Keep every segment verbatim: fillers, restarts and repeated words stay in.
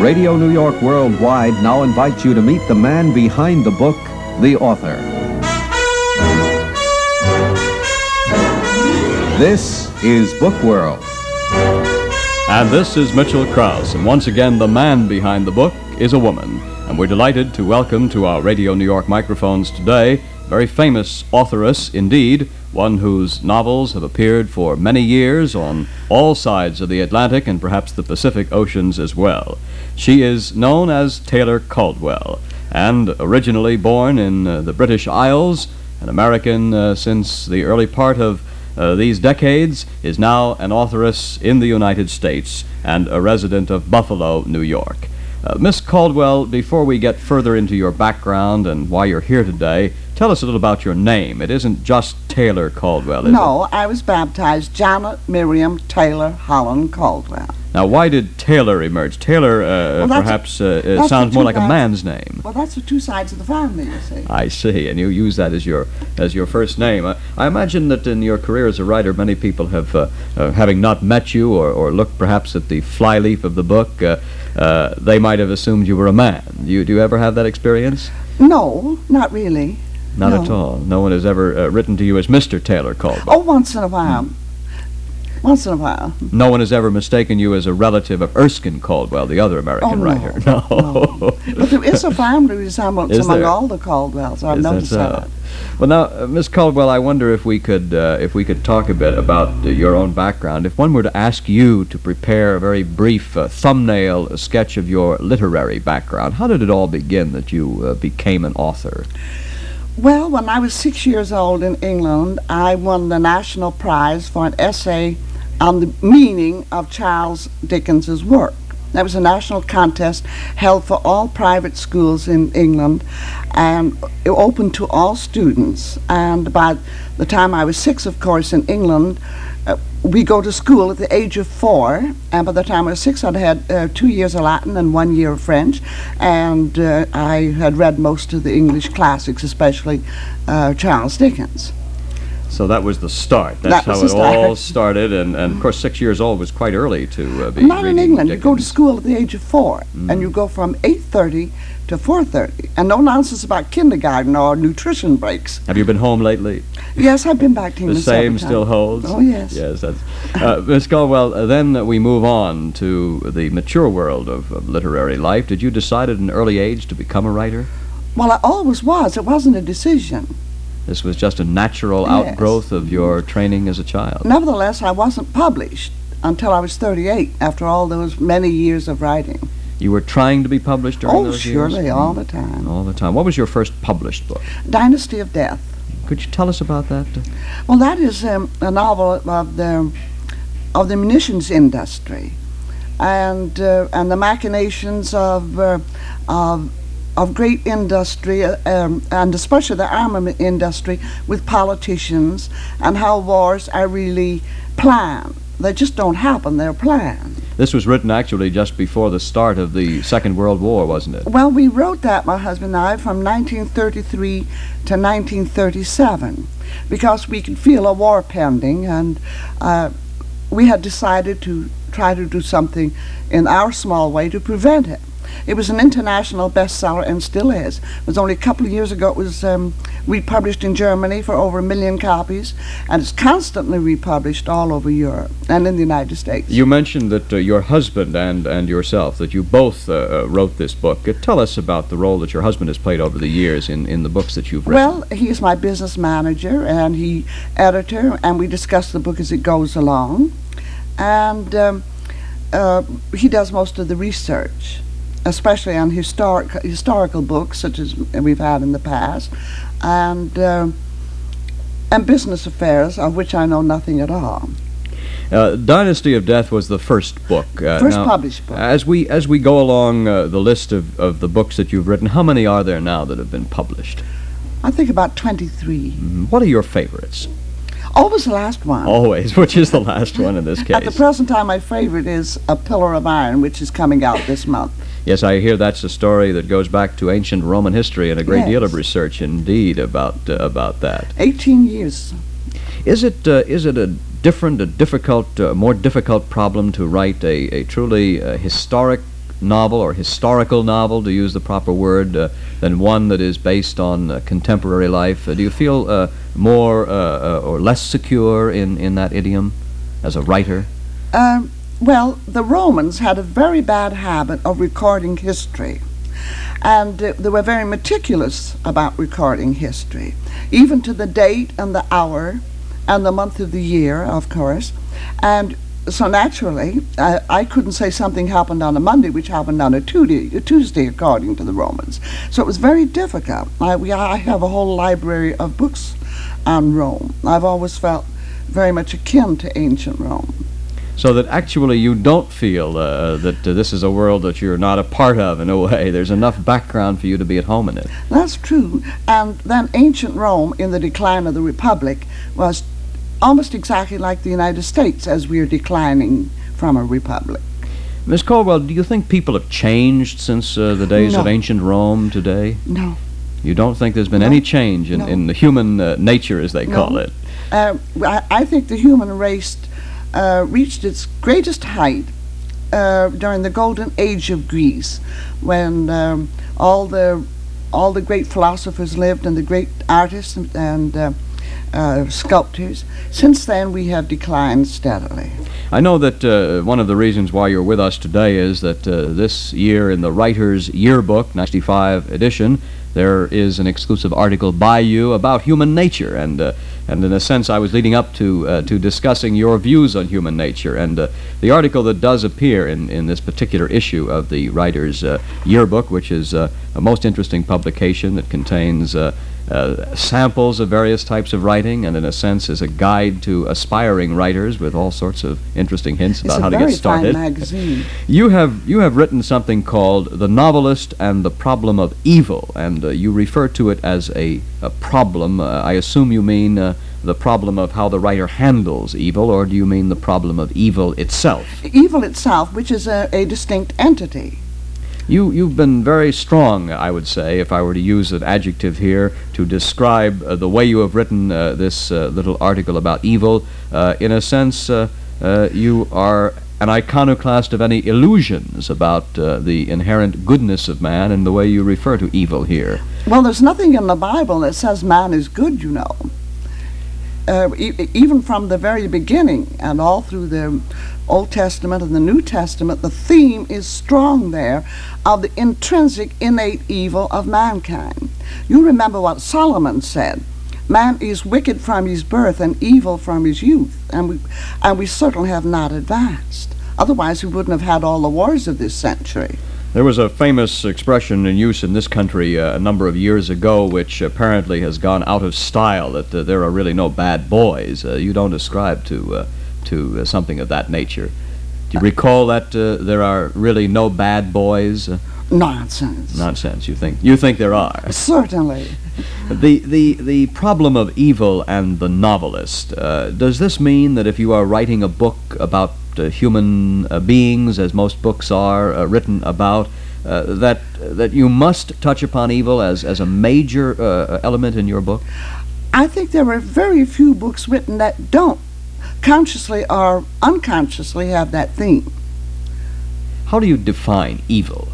Radio New York Worldwide now invites you to meet the man behind the book, the author. This is Book World. And this is Mitchell Krause, and once again, the man behind the book is a woman. And we're delighted to welcome to our Radio New York microphones today a very famous authoress indeed, one whose novels have appeared for many years on all sides of the Atlantic and perhaps the Pacific Oceans as well. She is known as Taylor Caldwell, and originally born in uh, the British Isles, an American uh, since the early part of uh, these decades, is now an authoress in the United States and a resident of Buffalo, New York. Uh, Miss Caldwell, before we get further into your background and why you're here today, tell us a little about your name. It isn't just Taylor Caldwell, is no, it? I was baptized Janet Miriam Taylor Holland Caldwell. Now, why did Taylor emerge? Taylor uh, well, perhaps uh, a, uh, sounds more like sides, a man's name. Well, that's the two sides of the family, you see. I see, and you use that as your as your first name. I, I imagine that in your career as a writer, many people have, uh, uh, having not met you or, or looked perhaps at the flyleaf of the book, uh, uh, they might have assumed you were a man. Do you, do you ever have that experience? No, not really. Not no. at all. No one has ever uh, written to you as Mister Taylor Caldwell. Oh, once in a while. Mm. Once in a while. No one has ever mistaken you as a relative of Erskine Caldwell, the other American oh, no, writer. No. no. But there is a family resemblance is among there? all the Caldwells. I've is noticed that. that. Well, now, uh, Miss Caldwell, I wonder if we could uh, if we could talk a bit about uh, your own background. If one were to ask you to prepare a very brief uh, thumbnail a sketch of your literary background, how did it all begin that you uh, became an author? Well, when I was six years old in England, I won the national prize for an essay on the meaning of Charles Dickens's work. That was a national contest held for all private schools in England and it opened to all students. And by the time I was six, of course, in England, uh, we go to school at the age of four, and by the time I was six, I'd had uh, two years of Latin and one year of French, and uh, I had read most of the English classics, especially uh, Charles Dickens. So that was the start. That's that how was it the start. all started, and, and of course six years old was quite early to uh, be Not reading in England. Dickens. You go to school at the age of four, Mm. and you go from eight thirty to four thirty, and no nonsense about kindergarten or nutrition breaks. Have you been home lately? Yes, I've been back to The England same several still times. holds? Oh, yes. Yes, that's... Uh, Miss Caldwell, uh, then uh, we move on to the mature world of, of literary life. Did you decide at an early age to become a writer? Well, I always was. It wasn't a decision. This was just a natural Yes. outgrowth of your training as a child. Nevertheless, I wasn't published until I was thirty-eight, after all those many years of writing. You were trying to be published during Oh, those surely, years? all the time. All the time. What was your first published book? Dynasty of Death. Could you tell us about that? Well, that is um, a novel of the of the munitions industry, and uh, and the machinations of uh, of of great industry, uh, um, and especially the armament industry, with politicians, and how wars are really planned. They just don't happen; they're planned. This was written actually just before the start of the Second World War, wasn't it? Well, we wrote that, my husband and I, from nineteen thirty-three to nineteen thirty-seven, because we could feel a war pending, and uh, we had decided to try to do something in our small way to prevent it. It was an international bestseller and still is. It was only a couple of years ago it was um, republished in Germany for over a million copies, and it's constantly republished all over Europe and in the United States. You mentioned that uh, your husband and, and yourself, that you both uh, uh, wrote this book. Uh, tell us about the role that your husband has played over the years in, in the books that you've written. Well, he is my business manager and he editor, and we discuss the book as it goes along. And um, uh, he does most of the research, especially on historic historical books such as we've had in the past, and uh, and business affairs, of which I know nothing at all. Uh, Dynasty of Death was the first book. Uh, First now, published book. As we as we go along uh, the list of, of the books that you've written, how many are there now that have been published? I think about twenty-three. Mm, What are your favorites? Always the last one. Always. Which is the last one in this case? At the present time, my favorite is A Pillar of Iron, which is coming out this month. Yes, I hear that's a story that goes back to ancient Roman history and a great Yes. deal of research indeed about uh, about that. Eighteen years. Is it uh, is it a different, a difficult, uh, more difficult problem to write a, a truly uh, historic novel or historical novel, to use the proper word, uh, than one that is based on uh, contemporary life? Uh, do you feel uh, more uh, uh, or less secure in, in that idiom as a writer? Um, well, the Romans had a very bad habit of recording history. And uh, they were very meticulous about recording history, even to the date and the hour and the month of the year, of course. And so naturally, I, I couldn't say something happened on a Monday, which happened on a Tuesday, a Tuesday according to the Romans. So it was very difficult. I, we, I have a whole library of books on Rome. I've always felt very much akin to ancient Rome. So that actually you don't feel uh, that uh, this is a world that you're not a part of in a way. There's enough background for you to be at home in it. That's true. And then ancient Rome, in the decline of the Republic, was almost exactly like the United States as we are declining from a republic. Miss Caldwell, do you think people have changed since uh, the days No. of ancient Rome today? No. You don't think there's been No. any change in, No. in the human uh, nature, as they No. call it? Uh, I, I think the human race uh, reached its greatest height uh, during the golden age of Greece, when um, all the all the great philosophers lived and the great artists and, and uh, uh, sculptors. Since then, we have declined steadily. I know that uh, one of the reasons why you're with us today is that uh, this year in the Writer's Yearbook, ninety-five edition, there is an exclusive article by you about human nature, and uh, and in a sense I was leading up to uh, to discussing your views on human nature, and uh, the article that does appear in, in this particular issue of the Writer's uh, Yearbook, which is uh, a most interesting publication that contains uh, uh, samples of various types of writing, and in a sense is a guide to aspiring writers with all sorts of interesting hints It's about a how to very get started. fine magazine. You have you have written something called The Novelist and the Problem of Evil, and uh, you refer to it as a, a problem. Uh, I assume you mean uh, the problem of how the writer handles evil, or do you mean the problem of evil itself? Evil itself, which is a, a distinct entity. You, you've been very strong, I would say, if I were to use an adjective here, to describe uh, the way you have written uh, this uh, little article about evil. Uh, in a sense, uh, uh, you are an iconoclast of any illusions about uh, the inherent goodness of man and the way you refer to evil here. Well, there's nothing in the Bible that says man is good, you know. Uh, e- even from the very beginning and all through the Old Testament and the New Testament, the theme is strong there of the intrinsic, innate evil of mankind. You remember what Solomon said. Man is wicked from his birth and evil from his youth, and we, and we certainly have not advanced. Otherwise, we wouldn't have had all the wars of this century. There was a famous expression in use in this country uh, a number of years ago, which apparently has gone out of style, that uh, there are really no bad boys. Uh, you don't ascribe to uh, to uh, something of that nature. Do you recall that uh, there are really no bad boys? Uh, Nonsense. nonsense. You think you think there are? Certainly. The the the problem of evil and the novelist. Uh, does this mean that if you are writing a book about uh, human uh, beings, as most books are uh, written about, uh, that that you must touch upon evil as as a major uh, element in your book? I think there are very few books written that don't consciously or unconsciously have that theme. How do you define evil?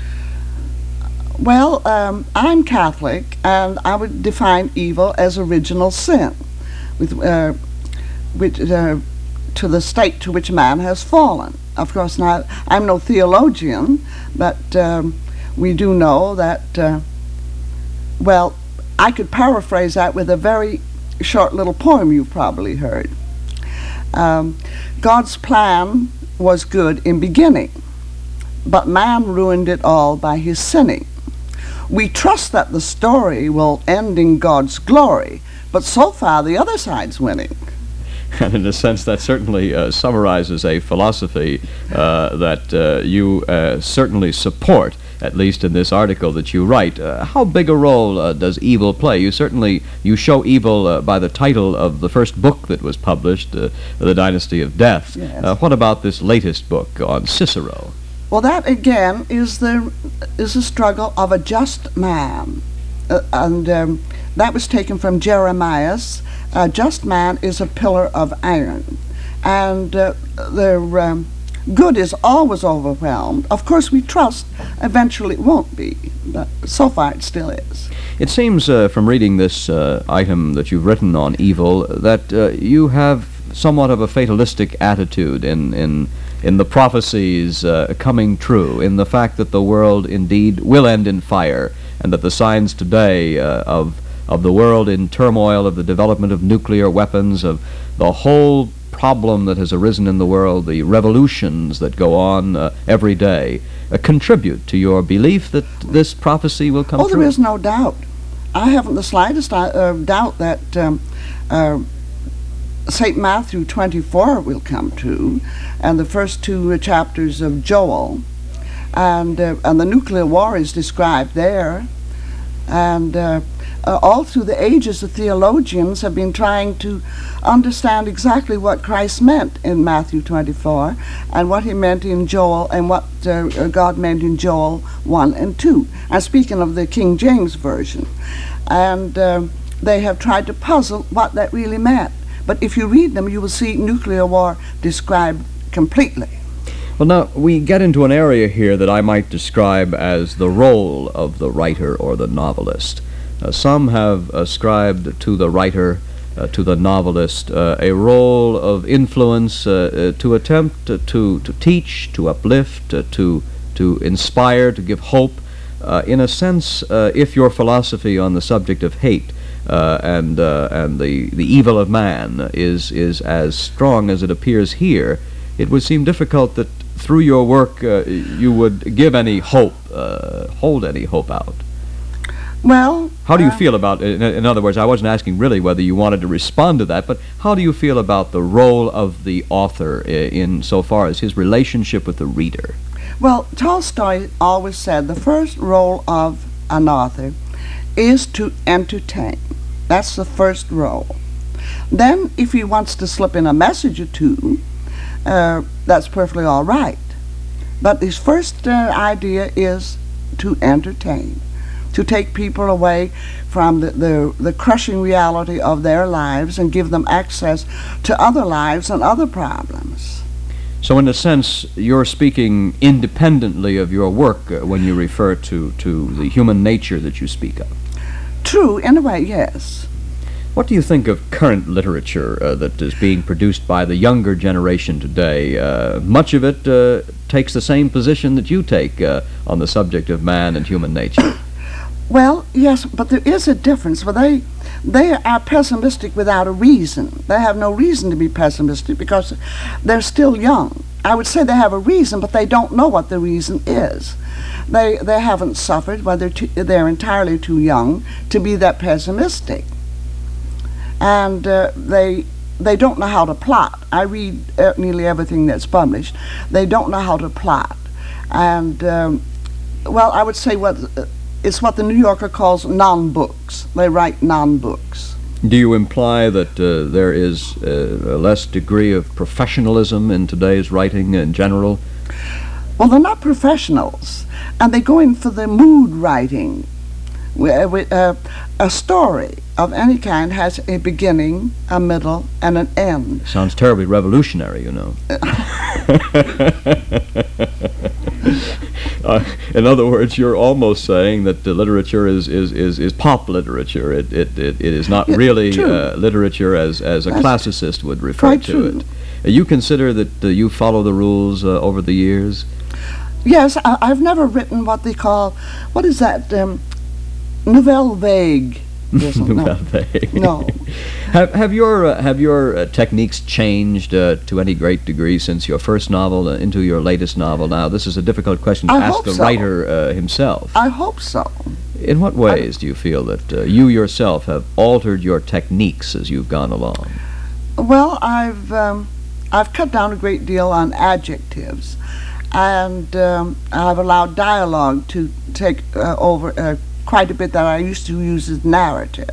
Well, um, I'm Catholic, and I would define evil as original sin, with uh, which uh, to the state to which man has fallen. Of course, now I'm no theologian, but um, we do know that. Uh, well, I could paraphrase that with a very short little poem you've probably heard. Um, God's plan was good in beginning, but man ruined it all by his sinning. We trust that the story will end in God's glory, but so far the other side's winning. And in a sense, that certainly uh, summarizes a philosophy uh, that uh, you uh, certainly support, at least in this article that you write. Uh, how big a role uh, does evil play? You certainly, you show evil uh, by the title of the first book that was published, uh, The Dynasty of Death. Yes. Uh, what about this latest book on Cicero? Well, that again is the is the struggle of a just man, uh, and um, that was taken from Jeremiah's. A just man is a pillar of iron, and uh, the um, good is always overwhelmed. Of course, we trust eventually it won't be, but so far it still is. It seems uh, from reading this uh, item that you've written on evil that uh, you have somewhat of a fatalistic attitude in in in the prophecies uh, coming true, in the fact that the world indeed will end in fire, and that the signs today uh, of of the world in turmoil, of the development of nuclear weapons, of the whole problem that has arisen in the world, the revolutions that go on uh, every day, uh, contribute to your belief that this prophecy will come Oh, true? there is no doubt. I haven't the slightest uh, doubt that um, uh, Saint Matthew twenty-four will come true, and the first two uh, chapters of Joel, and uh, and the nuclear war is described there, and uh, uh, all through the ages the theologians have been trying to understand exactly what Christ meant in Matthew twenty-four, and what he meant in Joel, and what uh, God meant in Joel one and two. I'm speaking of the King James Version, and uh, they have tried to puzzle what that really meant. But if you read them, you will see nuclear war described completely. Well, now, we get into an area here that I might describe as the role of the writer or the novelist. Uh, some have ascribed to the writer, uh, to the novelist, uh, a role of influence uh, uh, to attempt uh, to, to teach, to uplift, uh, to, to inspire, to give hope. Uh, in a sense, uh, if your philosophy on the subject of hate Uh, and uh, and the, the evil of man is is as strong as it appears here, it would seem difficult that through your work uh, you would give any hope, uh, hold any hope out. Well, How do you uh, feel about, in, in other words, I wasn't asking really whether you wanted to respond to that, but how do you feel about the role of the author i- in so far as his relationship with the reader? Well, Tolstoy always said the first role of an author is to entertain. That's the first role. Then, if he wants to slip in a message or two, uh, that's perfectly all right. But his first uh, idea is to entertain, to take people away from the, the, the crushing reality of their lives and give them access to other lives and other problems. So in a sense, you're speaking independently of your work uh, when you refer to, to the human nature that you speak of. True, in a way, yes. What do you think of current literature uh, that is being produced by the younger generation today? Uh, much of it uh, takes the same position that you take uh, on the subject of man and human nature. Well, yes, but there is a difference. Well, they they are pessimistic without a reason. They have no reason to be pessimistic because they're still young. I would say they have a reason, but they don't know what the reason is. They they haven't suffered, but they're, too, they're entirely too young to be that pessimistic. And uh, they they don't know how to plot. I read uh, nearly everything that's published. They don't know how to plot. And, um, well, I would say what uh, it's what the New Yorker calls non-books. They write non-books. Do you imply that uh, there is uh, a less degree of professionalism in today's writing in general? Well, they're not professionals, and they go in for the mood writing. We- we- uh, a story of any kind has a beginning, a middle, and an end. Sounds terribly revolutionary, you know. uh, in other words, you're almost saying that the literature is, is, is, is pop literature. It, it, it, it is not Yeah, really true. uh, literature as, as a That's classicist would refer quite to true. it. Uh, you consider that uh, you follow the rules uh, over the years? Yes, I, I've never written what they call, what is that, um, nouvelle vague. Yes, no. Nouvelle vague. No. have have your uh, have your uh, techniques changed uh, to any great degree since your first novel uh, into your latest novel? Now, this is a difficult question to I ask hope the so. writer uh, himself. I hope so. In what ways do you feel that uh, you yourself have altered your techniques as you've gone along? Well, I've um, I've cut down a great deal on adjectives, and um, I've allowed dialogue to take uh, over uh, quite a bit that I used to use as narrative.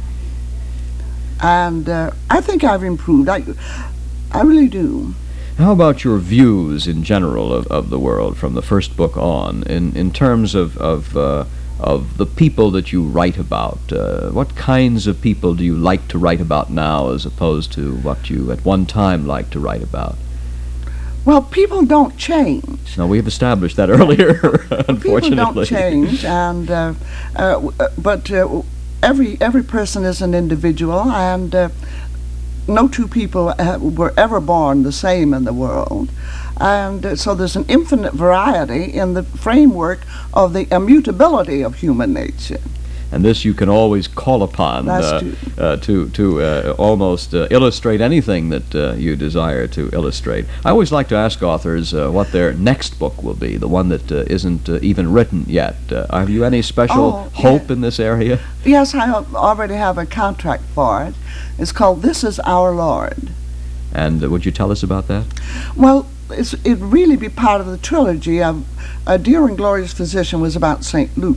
And uh, I think I've improved. I, I really do. How about your views in general of, of the world from the first book on, in, in terms of of, uh, of the people that you write about? Uh, what kinds of people do you like to write about now as opposed to what you at one time liked to write about? Well, people don't change. Now, we've established that earlier, unfortunately. People don't change, and uh, uh, w- uh, but uh, every every person is an individual, and uh, no two people uh, were ever born the same in the world. And uh, so there's an infinite variety in the framework of the immutability of human nature. And this you can always call upon That's uh, true. uh, to to uh, almost uh, illustrate anything that uh, you desire to illustrate. I always like to ask authors uh, what their next book will be, the one that uh, isn't uh, even written yet. Uh, have you any special Oh, hope yeah. in this area? Yes, I al- already have a contract for it. It's called This Is Our Lord. And uh, would you tell us about that? Well, it's, it'd really be part of the trilogy. Of, A Dear and Glorious Physician was about Saint Luke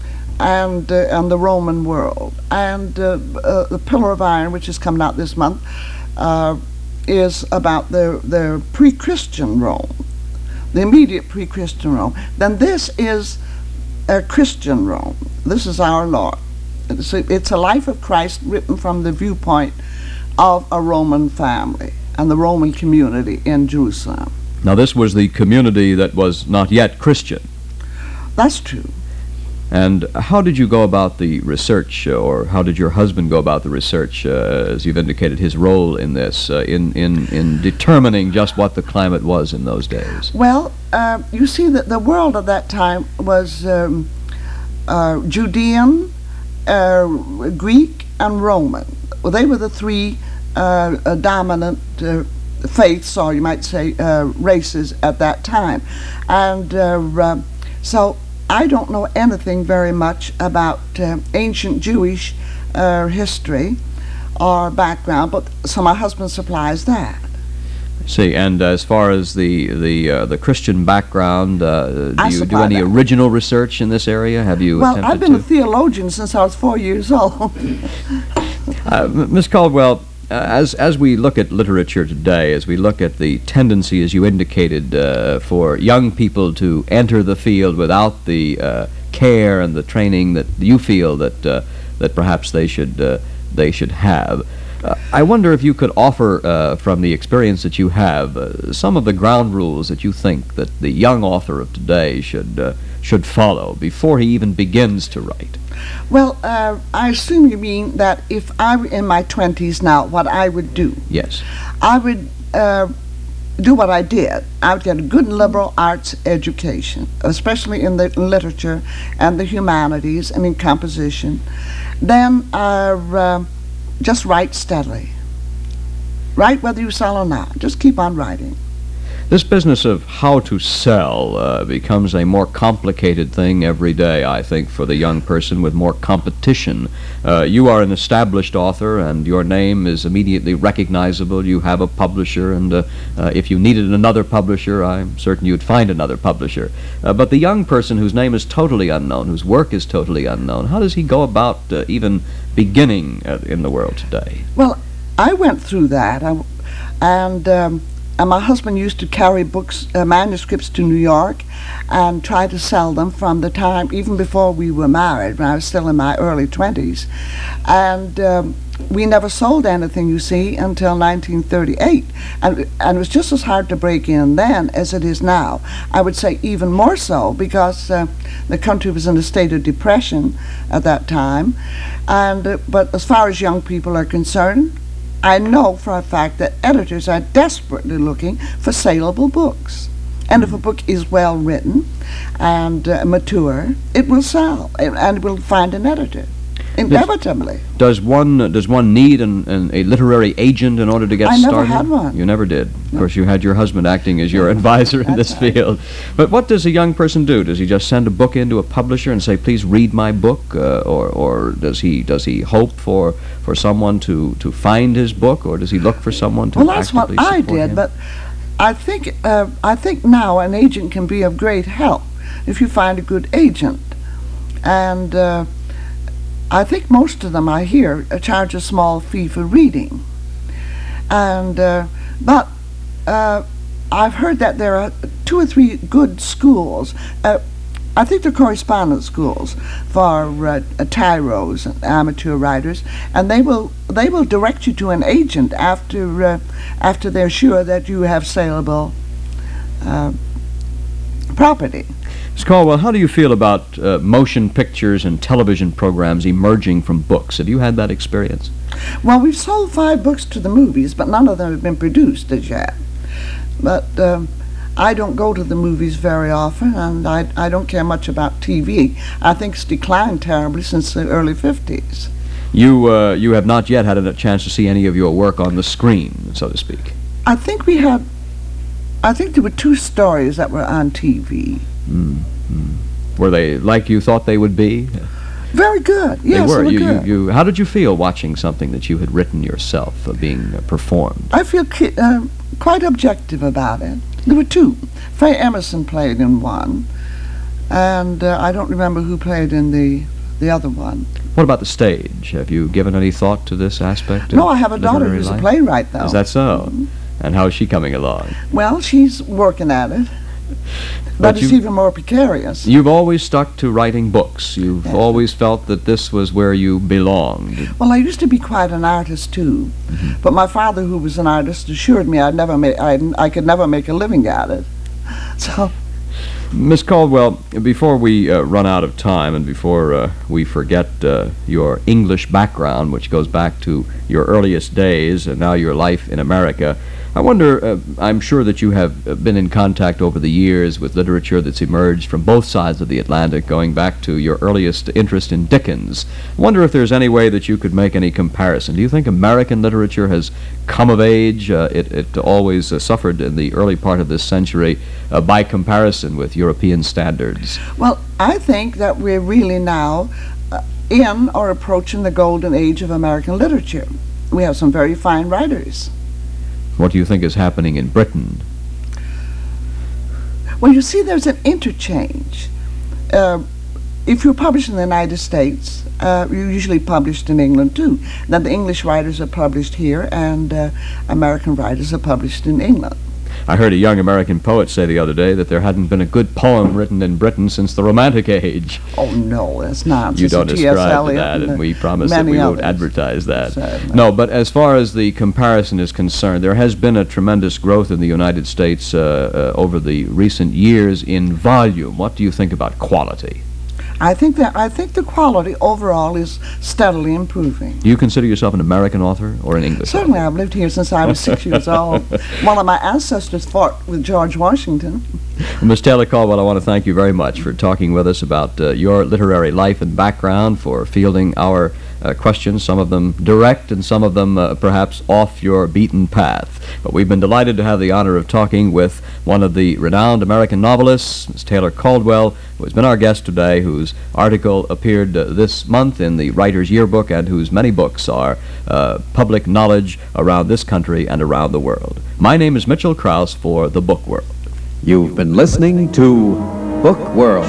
and uh, and the Roman world. And uh, uh, The Pillar of Iron, which is coming out this month, uh, is about the, the pre-Christian Rome, the immediate pre-Christian Rome. Then this is a Christian Rome. This is our Lord. It's a, it's a life of Christ written from the viewpoint of a Roman family and the Roman community in Jerusalem. Now, this was the community that was not yet Christian. That's true. And how did you go about the research, uh, or how did your husband go about the research, uh, as you've indicated, his role in this, uh, in, in, in determining just what the climate was in those days? Well, uh, you see that the world at that time was um, uh, Judean, uh, Greek, and Roman. Well, they were the three uh, uh, dominant uh, faiths, or you might say uh, races at that time. And uh, uh, so I don't know anything very much about uh, ancient Jewish uh, history or background, but so my husband supplies that. See, and as far as the the uh, the Christian background, uh, do I you do supply any that. original research in this area? Have you Well, attempted I've been to? a theologian since I was four years old. Uh, M- Miss Caldwell, uh, as as we look at literature today, as we look at the tendency, as you indicated, uh, for young people to enter the field without the uh, care and the training that you feel that uh, that perhaps they should uh, they should have. Uh, I wonder if you could offer, uh, from the experience that you have, uh, some of the ground rules that you think that the young author of today should uh, should follow before he even begins to write. Well, uh, I assume you mean that if I were in my twenties now, what I would do. Yes. I would uh, do what I did. I would get a good liberal arts education, especially in the literature and the humanities and in composition. Then uh, uh, just write steadily. Write whether you sell or not. Just keep on writing. This business of how to sell uh, becomes a more complicated thing every day, I think, for the young person with more competition. Uh, you are an established author, and your name is immediately recognizable. You have a publisher, and uh, uh, if you needed another publisher, I'm certain you'd find another publisher. Uh, but the young person whose name is totally unknown, whose work is totally unknown, how does he go about uh, even beginning uh, in the world today? Well, I went through that, I, and um, and my husband used to carry books, uh, manuscripts to New York, and try to sell them from the time even before we were married, when I was still in my early twenties, and um, we never sold anything, you see, until nineteen thirty-eight, and and it was just as hard to break in then as it is now. I would say even more so, because uh, the country was in a state of depression at that time, and uh, but as far as young people are concerned, I know for a fact that editors are desperately looking for saleable books. And if a book is well written and uh, mature, it will sell, and, and will find an editor, inevitably. Does one uh, does one need an, an, a literary agent in order to get I never started? had one. You never did. Of course, you had your husband acting as your advisor in That's this right. field. But what does a young person do? Does he just send a book into a publisher and say, "Please read my book," uh, or or does he does he hope for for someone to to find his book, or does he look for someone to Well, that's what actively I support did, him? but I think uh, I think now an agent can be of great help if you find a good agent, and uh, I think most of them I hear uh, charge a small fee for reading, and uh, but uh, I've heard that there are two or three good schools. Uh, I think they're correspondence schools for uh, uh, tyros and amateur writers, and they will they will direct you to an agent after uh, after they're sure that you have saleable uh, property. Miz Caldwell, how do you feel about uh, motion pictures and television programs emerging from books? Have you had that experience? Well, we've sold five books to the movies, but none of them have been produced as yet. But um, I don't go to the movies very often, and I, I don't care much about T V. I think it's declined terribly since the early fifties. You, uh, you have not yet had a chance to see any of your work on the screen, so to speak. I think we had, I think there were two stories that were on T V. Mm-hmm. Were they like you thought they would be? Very good. Yes, they were. they were you, good. You, you, how did you feel watching something that you had written yourself uh, being uh, performed? I feel ki- uh, quite objective about it. There were two. Faye Emerson played in one, and uh, I don't remember who played in the the other one. What about the stage? Have you given any thought to this aspect? No, of I have a daughter literary who's life? a playwright, though. Is that so? Mhm. And how is she coming along? Well, she's working at it, but, But it's you- even more precarious. You've always stuck to writing books. You've Yeah. always felt that this was where you belonged. Well, I used to be quite an artist too, Mm-hmm. but my father, who was an artist, assured me I'd never make I, I could never make a living at it. So, Miss Caldwell, before we uh, run out of time and before uh, we forget uh, your English background, which goes back to your earliest days and now your life in America, I wonder, uh, I'm sure that you have uh, been in contact over the years with literature that's emerged from both sides of the Atlantic, going back to your earliest interest in Dickens. I wonder if there's any way that you could make any comparison. Do you think American literature has come of age? Uh, it, it always uh, suffered in the early part of this century uh, by comparison with European standards. well, I think that we're really now uh, in or approaching the golden age of American literature. We have some very fine writers. What do you think is happening in Britain? Well, you see, there's an interchange. Uh, if you're published in the United States, uh, you're usually published in England too. Now, the English writers are published here, and uh, American writers are published in England. I heard a young American poet say the other day that there hadn't been a good poem written in Britain since the Romantic Age. Oh no, that's nonsense. You don't T S ascribe to Eliot that, and uh, we promise that many we won't others. advertise that. Certainly. No, but as far as the comparison is concerned, there has been a tremendous growth in the United States uh, uh, over the recent years in volume. What do you think about quality? I think that I think the quality overall is steadily improving. Do you consider yourself an American author or an English Certainly, author? I've lived here since I was six years old. One of my ancestors fought with George Washington. Well, Miss Taylor Caldwell, I want to thank you very much for talking with us about uh, your literary life and background, for fielding our uh, questions, some of them direct and some of them uh, perhaps off your beaten path. But we've been delighted to have the honor of talking with one of the renowned American novelists, Miss Taylor Caldwell, who has been our guest today, whose article appeared uh, this month in the Writer's Yearbook and whose many books are uh, public knowledge around this country and around the world. My name is Mitchell Krause for The Book World. You've been listening to Book World.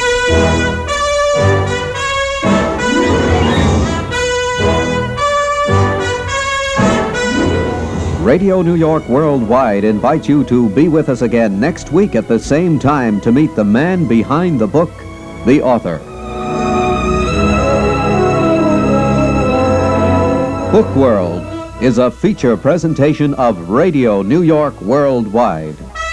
Radio New York Worldwide invites you to be with us again next week at the same time to meet the man behind the book, the author. Book World is a feature presentation of Radio New York Worldwide.